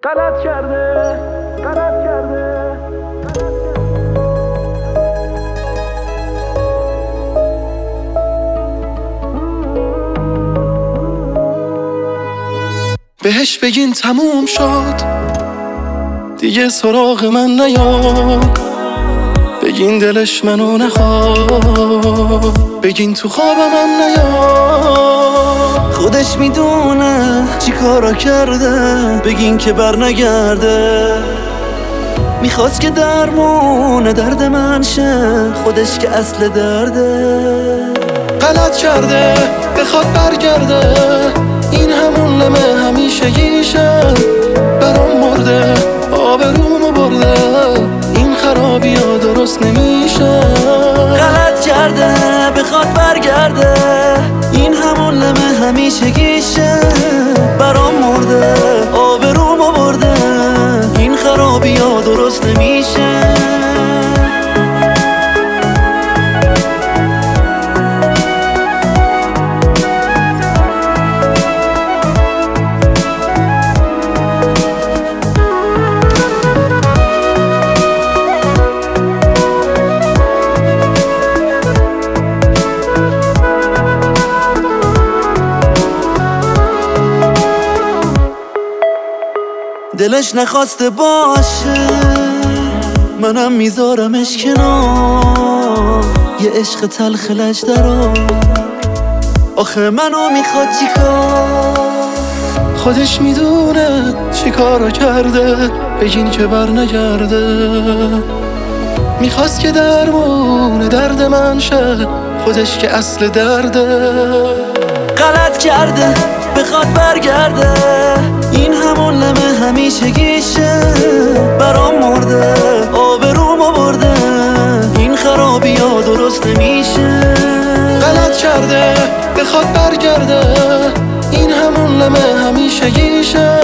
غلط کرده غلط کرده. بهش بگین تموم شد دیگه سراغ من نیاد، بگین دلش منو نخواد، بگین تو خوابم نیاد. خودش میدونه چی کارا کرده، بگین که بر نگرده. میخواست که درمون درد من شه، خودش که اصل درده. غلط کرده بخواد برگرده، این همون لمه همیشگیشه. برام مرده آبرومو برده، این خرابی ها درست نمیشه. غلط کرده بخواد برگرده، این همون لمه همیشگیشه. برام مرده آبرومو برده، این خرابی ها درست نمیشه. دلش نخواسته باشه، منم میذارمش کنار. یه عشق تلخ لجدرا، آخه منو میخواد چیکار؟ خودش میدونه چی کارو کرده، بگین که بر نگرده. میخواست که درمون درد من شه، خودش که اصل درده. غلط کرده بخواد برگرده، این همون لمه همیشگیشه. برام مرده آبرومو برده، این خرابی ها درست نمیشه. غلط کرده بخواد برگرده، این همون لمه همیشگیشه.